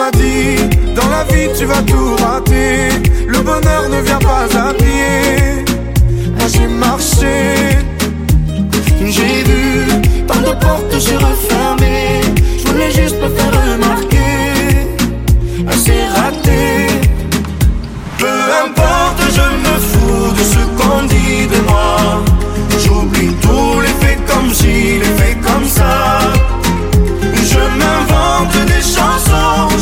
m'a dit, dans la vie tu vas tout rater. Le bonheur ne vient pas à pied. Moi j'ai marché, j'ai vu tant de portes se refermer. Je voulais juste me faire remarquer.